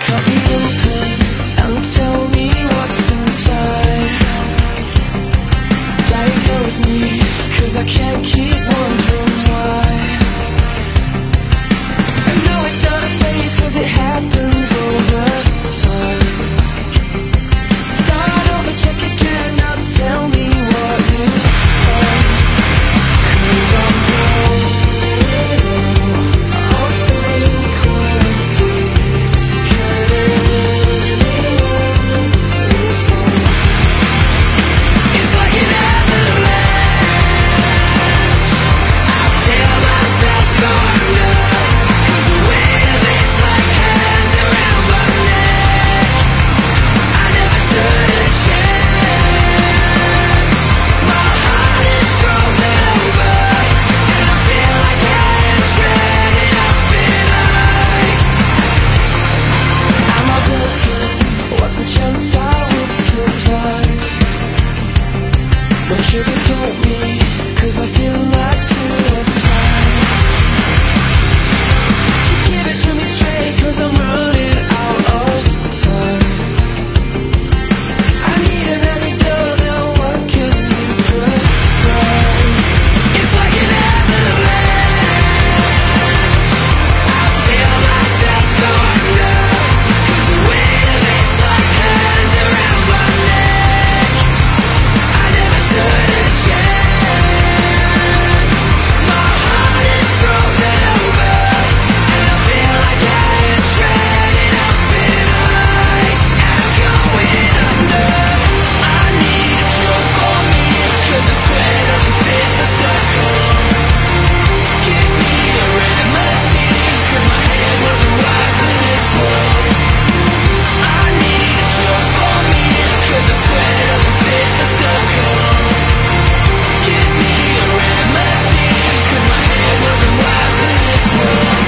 Cut me open and tell me what's inside. Diagnose me, 'cause I can't keep wondering why. I know it's not a phase, 'cause it happens over time. Start over, check again, now tell me what you find. 'Cause I'm going on frequency. Can anyone respond? It's like an avalanche. I feel myself going up, 'cause the weight of it's like hands around my neck. I never stood a chance. My heart is frozen over, and I feel like I am treading up thin ice. Am I broken? What's the chance I will survive? Don't sugarcoat me, 'cause I feel like suicide. Just give it to me straight, 'cause I'm running out of time. I need an antidote now, what can you prescribe? It's like an avalanche. I feel myself going up, 'cause the weight of it's like hands around my neck. I never stood a chance. My heart is frozen over, and I feel like I am treading up thin ice. And I'm going under. I need a cure for me, 'cause the square doesn't fit the circle. Give me a remedy, 'cause my head wasn't wired for this world. I need a cure for me, 'cause the square doesn't fit the circle. Give me a remedy, 'cause my head wasn't wired for this world.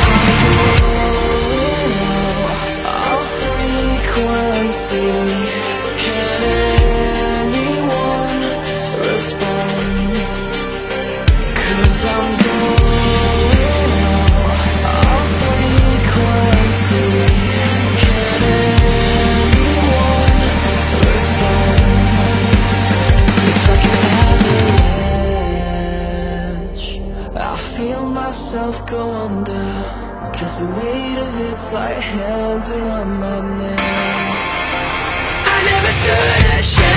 All frequency. Can anyone respond? 'Cause I'm going all frequency. Can anyone respond? It's like an avalanche. I feel myself go under, 'cause the weight of it's like hands around my neck. I never stood a chance.